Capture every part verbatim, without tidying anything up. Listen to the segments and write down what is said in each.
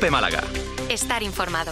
COPE Málaga. Estar informado.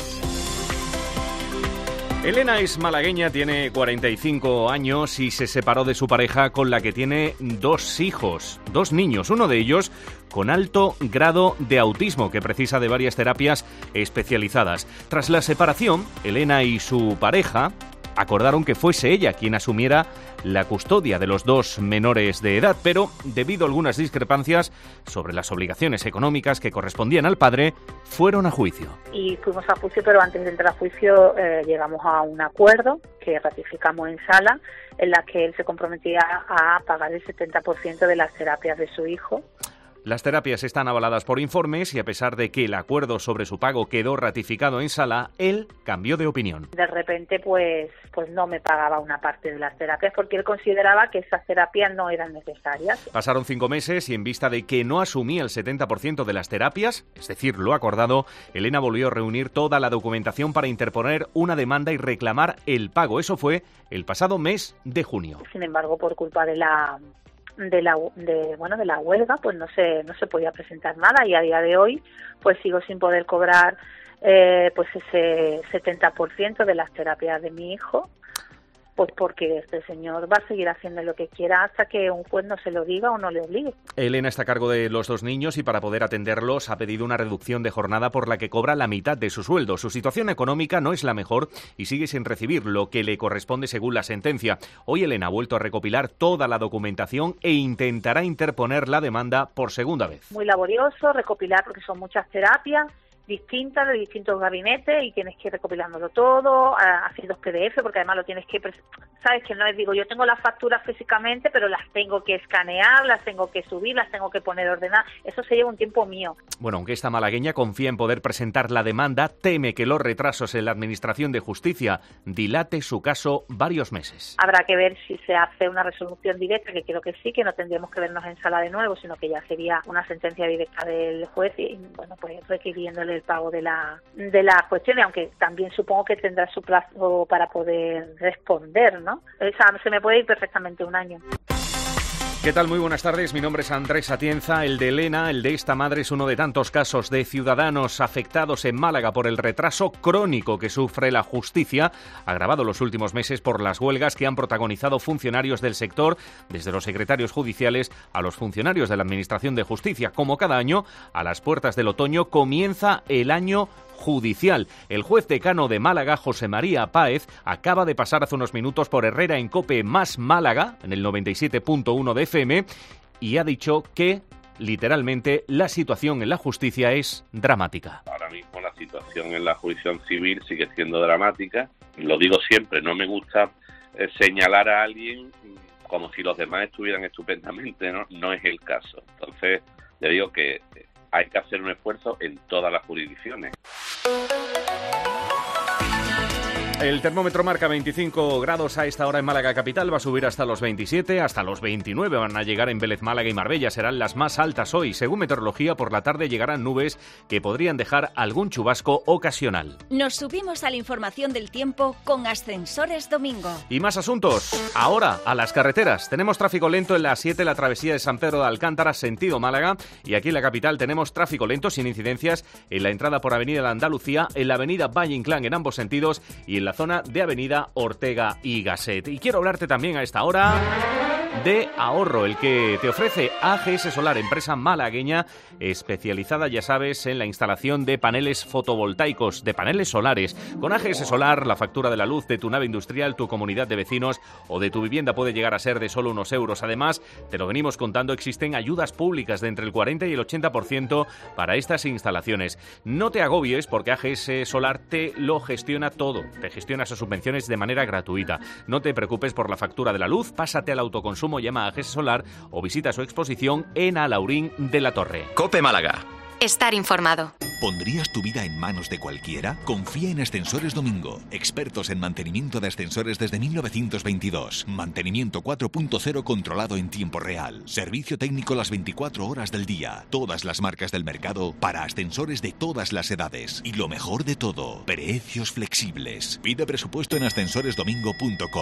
Elena es malagueña, tiene cuarenta y cinco años y se separó de su pareja con la que tiene dos hijos, dos niños, uno de ellos con alto grado de autismo que precisa de varias terapias especializadas. Tras la separación, Elena y su pareja acordaron que fuese ella quien asumiera la custodia de los dos menores de edad, pero debido a algunas discrepancias sobre las obligaciones económicas que correspondían al padre, fueron a juicio. Y fuimos a juicio, pero antes de entrar a juicio eh, llegamos a un acuerdo que ratificamos en sala, en la que él se comprometía a pagar el setenta por ciento de las terapias de su hijo. Las terapias están avaladas por informes y a pesar de que el acuerdo sobre su pago quedó ratificado en sala, él cambió de opinión. De repente, pues, pues no me pagaba una parte de las terapias porque él consideraba que esas terapias no eran necesarias. Pasaron cinco meses y en vista de que no asumía el setenta por ciento de las terapias, es decir, lo acordado, Elena volvió a reunir toda la documentación para interponer una demanda y reclamar el pago. Eso fue el pasado mes de junio. Sin embargo, por culpa de la... de la de bueno de la huelga pues no se no se podía presentar nada y a día de hoy pues sigo sin poder cobrar eh, pues ese setenta por ciento de las terapias de mi hijo, pues porque este señor va a seguir haciendo lo que quiera hasta que un juez no se lo diga o no le obligue. Elena está a cargo de los dos niños y para poder atenderlos ha pedido una reducción de jornada por la que cobra la mitad de su sueldo. Su situación económica no es la mejor y sigue sin recibir lo que le corresponde según la sentencia. Hoy Elena ha vuelto a recopilar toda la documentación e intentará interponer la demanda por segunda vez. Muy laborioso recopilar porque son muchas terapias distintas de distintos gabinetes y tienes que ir recopilándolo todo, hacer dos P D F porque además lo tienes que, sabes que no es, digo, yo tengo las facturas físicamente pero las tengo que escanear, las tengo que subir, las tengo que poner ordenadas, eso se lleva un tiempo mío. Bueno, aunque esta malagueña confía en poder presentar la demanda, teme que los retrasos en la Administración de Justicia dilate su caso varios meses. Habrá que ver si se hace una resolución directa, que creo que sí, que no tendríamos que vernos en sala de nuevo, sino que ya sería una sentencia directa del juez y, bueno, pues requiriéndole el pago de la de las cuestiones, aunque también supongo que tendrá su plazo para poder responder, ¿no? O sea, se me puede ir perfectamente un año. ¿Qué tal? Muy buenas tardes, mi nombre es Andrés Atienza. El de Elena, el de esta madre, es uno de tantos casos de ciudadanos afectados en Málaga por el retraso crónico que sufre la justicia, agravado los últimos meses por las huelgas que han protagonizado funcionarios del sector, desde los secretarios judiciales a los funcionarios de la Administración de Justicia. Como cada año, a las puertas del otoño comienza el año judicial. El juez decano de Málaga, José María Páez, acaba de pasar hace unos minutos por Herrera en COPE más Málaga, en el noventa y siete punto uno de F M, y ha dicho que, literalmente, la situación en la justicia es dramática. Ahora mismo la situación en la jurisdicción civil sigue siendo dramática. Lo digo siempre, no me gusta eh, señalar a alguien como si los demás estuvieran estupendamente, ¿no? No es el caso. Entonces, le digo que hay que hacer un esfuerzo en todas las jurisdicciones. El termómetro marca veinticinco grados a esta hora en Málaga capital, va a subir hasta los veintisiete, hasta los veintinueve van a llegar en Vélez, Málaga y Marbella, serán las más altas hoy. Según meteorología, por la tarde llegarán nubes que podrían dejar algún chubasco ocasional. Nos subimos a la información del tiempo con Ascensores Domingo. Y más asuntos, ahora a las carreteras. Tenemos tráfico lento en la A siete, la travesía de San Pedro de Alcántara, sentido Málaga, y aquí en la capital tenemos tráfico lento sin incidencias en la entrada por Avenida de Andalucía, en la Avenida Valle Inclán en ambos sentidos y en la zona de Avenida Ortega y Gasset. Y quiero hablarte también a esta hora de ahorro, el que te ofrece A G S Solar, empresa malagueña especializada, ya sabes, en la instalación de paneles fotovoltaicos, de paneles solares. Con A G S Solar, la factura de la luz de tu nave industrial, tu comunidad de vecinos o de tu vivienda puede llegar a ser de solo unos euros. Además, te lo venimos contando, existen ayudas públicas de entre el cuarenta y el ochenta por ciento para estas instalaciones. No te agobies porque A G S Solar te lo gestiona todo, te gestiona esas subvenciones de manera gratuita. No te preocupes por la factura de la luz, pásate al autoconsumo, llama a A G S Solar o visita su exposición en Alaurín de la Torre. COPE Málaga. Estar informado. ¿Pondrías tu vida en manos de cualquiera? Confía en Ascensores Domingo, expertos en mantenimiento de ascensores desde mil novecientos veintidós. Mantenimiento cuatro punto cero controlado en tiempo real. Servicio técnico las veinticuatro horas del día. Todas las marcas del mercado para ascensores de todas las edades. Y lo mejor de todo, precios flexibles. Pide presupuesto en ascensores domingo punto com.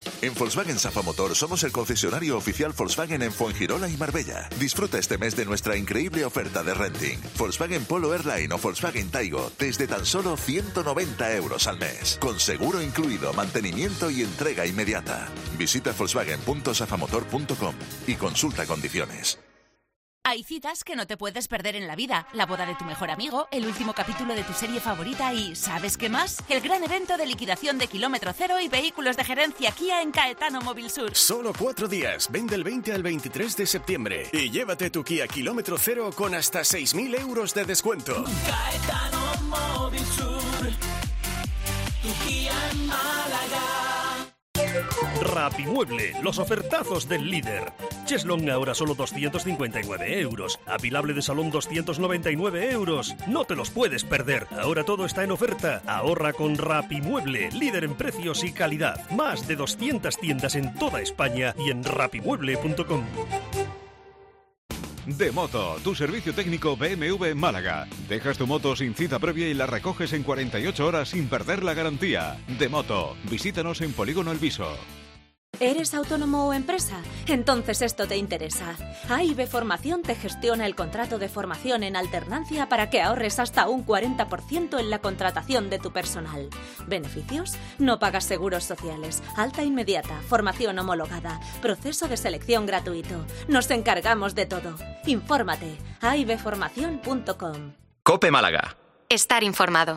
En Volkswagen Safa Motor somos el concesionario oficial Volkswagen en Fuengirola y Marbella. Disfruta este mes de nuestra increíble oferta de renting. Volkswagen Polo Airline o Volkswagen Taigo desde tan solo ciento noventa euros al mes. Con seguro incluido, mantenimiento y entrega inmediata. Visita volkswagen punto safamotor punto com y consulta condiciones. Hay citas que no te puedes perder en la vida. La boda de tu mejor amigo, el último capítulo de tu serie favorita y ¿sabes qué más? El gran evento de liquidación de kilómetro cero y vehículos de gerencia Kia en Caetano Móvil Sur. Solo cuatro días. Ven del veinte al veintitrés de septiembre y llévate tu Kia kilómetro cero con hasta seis mil euros de descuento. Caetano Móvil Sur. Tu Kia en Málaga. Rapimueble, los ofertazos del líder. Cheslong ahora solo doscientos cincuenta y nueve euros. Apilable de salón doscientos noventa y nueve euros. No te los puedes perder. Ahora todo está en oferta. Ahorra con Rapimueble, líder en precios y calidad. Más de doscientas tiendas en toda España y en rapimueble punto com. Demoto, tu servicio técnico B M W Málaga. Dejas tu moto sin cita previa y la recoges en cuarenta y ocho horas sin perder la garantía. Demoto, visítanos en Polígono El Viso. ¿Eres autónomo o empresa? Entonces esto te interesa. A I B Formación te gestiona el contrato de formación en alternancia para que ahorres hasta un cuarenta por ciento en la contratación de tu personal. ¿Beneficios? No pagas seguros sociales, alta inmediata, formación homologada, proceso de selección gratuito. Nos encargamos de todo. Infórmate. a i b formación punto com. COPE Málaga. Estar informado.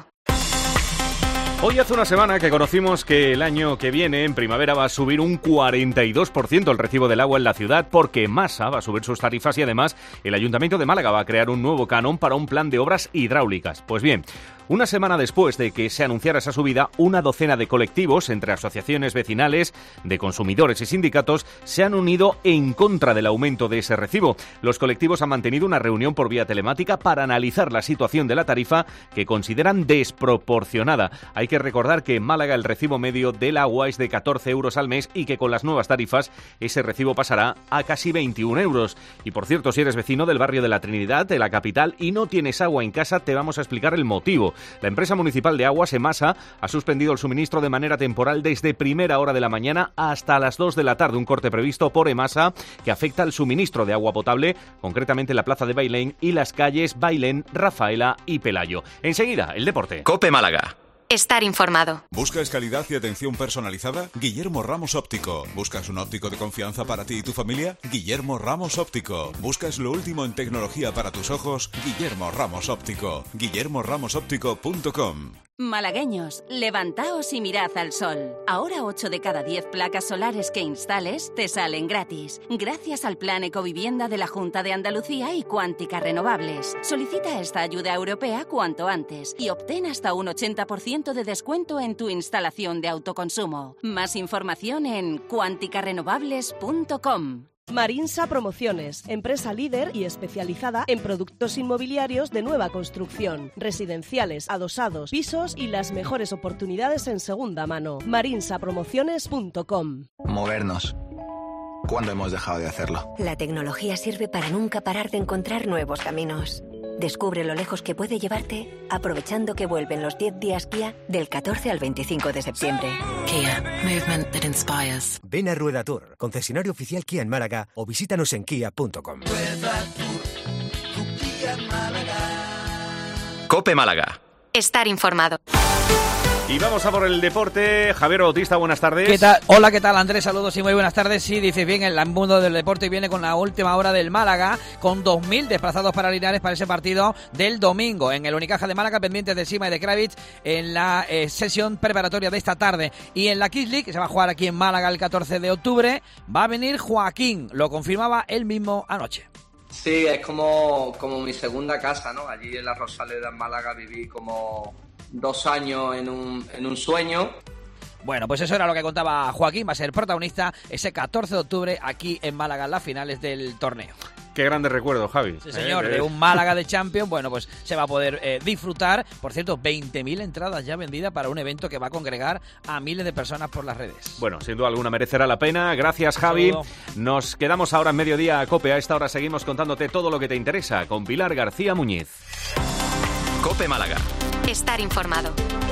Hoy hace una semana que conocimos que el año que viene, en primavera, va a subir un cuarenta y dos por ciento el recibo del agua en la ciudad porque Emasa va a subir sus tarifas y además el Ayuntamiento de Málaga va a crear un nuevo canon para un plan de obras hidráulicas. Pues bien, una semana después de que se anunciara esa subida, una docena de colectivos, entre asociaciones vecinales, de consumidores y sindicatos, se han unido en contra del aumento de ese recibo. Los colectivos han mantenido una reunión por vía telemática para analizar la situación de la tarifa que consideran desproporcionada. Hay que recordar que en Málaga el recibo medio del agua es de catorce euros al mes y que con las nuevas tarifas ese recibo pasará a casi veintiún euros. Y por cierto, si eres vecino del barrio de la Trinidad, de la capital, y no tienes agua en casa, te vamos a explicar el motivo. La empresa municipal de aguas, Emasa, ha suspendido el suministro de manera temporal desde primera hora de la mañana hasta las dos de la tarde, un corte previsto por Emasa que afecta al suministro de agua potable, concretamente en la plaza de Bailén y las calles Bailén, Rafaela y Pelayo. Enseguida, el deporte. COPE Málaga. Estar informado. ¿Buscas calidad y atención personalizada? Guillermo Ramos Óptico. ¿Buscas un óptico de confianza para ti y tu familia? Guillermo Ramos Óptico. ¿Buscas lo último en tecnología para tus ojos? Guillermo Ramos Óptico. guillermo ramos óptico punto com. Malagueños, levantaos y mirad al sol. Ahora ocho de cada diez placas solares que instales te salen gratis, gracias al Plan Ecovivienda de la Junta de Andalucía y Cuántica Renovables. Solicita esta ayuda europea cuanto antes y obtén hasta un ochenta por ciento de descuento en tu instalación de autoconsumo. Más información en cuántica renovables punto com. Marinsa Promociones, empresa líder y especializada en productos inmobiliarios de nueva construcción, residenciales, adosados, pisos y las mejores oportunidades en segunda mano. marinsa promociones punto com. Movernos. ¿Cuándo hemos dejado de hacerlo? La tecnología sirve para nunca parar de encontrar nuevos caminos. Descubre lo lejos que puede llevarte aprovechando que vuelven los diez días Kia del catorce al veinticinco de septiembre. Kia, movement that inspires. Ven a Rueda Tour, concesionario oficial Kia en Málaga, o visítanos en kia punto com. COPE Málaga. Estar informado. Y vamos a por el deporte. Javier Bautista, buenas tardes. ¿Qué tal? Hola, ¿qué tal, Andrés? Saludos y muy buenas tardes. Sí, dices bien, el mundo del deporte viene con la última hora del Málaga, con dos mil desplazados para Linares para ese partido del domingo. En el Unicaja de Málaga, pendientes de Sima y de Kravitz en la eh, sesión preparatoria de esta tarde. Y en la Kids League, que se va a jugar aquí en Málaga el catorce de octubre, va a venir Joaquín. Lo confirmaba él mismo anoche. Sí, es como, como mi segunda casa, ¿no? Allí en la Rosaleda, en Málaga, viví como dos años en un, en un sueño. Bueno, pues eso era lo que contaba Joaquín, va a ser protagonista ese catorce de octubre aquí en Málaga en las finales del torneo. Qué grandes recuerdos, Javi. Sí, señor, eh, de un Málaga de Champions, bueno, pues se va a poder eh, disfrutar. Por cierto, veinte mil entradas ya vendidas para un evento que va a congregar a miles de personas por las redes. Bueno, sin duda alguna merecerá la pena. Gracias, Javi. Nos quedamos ahora en mediodía a COPE. A esta hora seguimos contándote todo lo que te interesa con Pilar García Muñiz. COPE Málaga. Estar informado.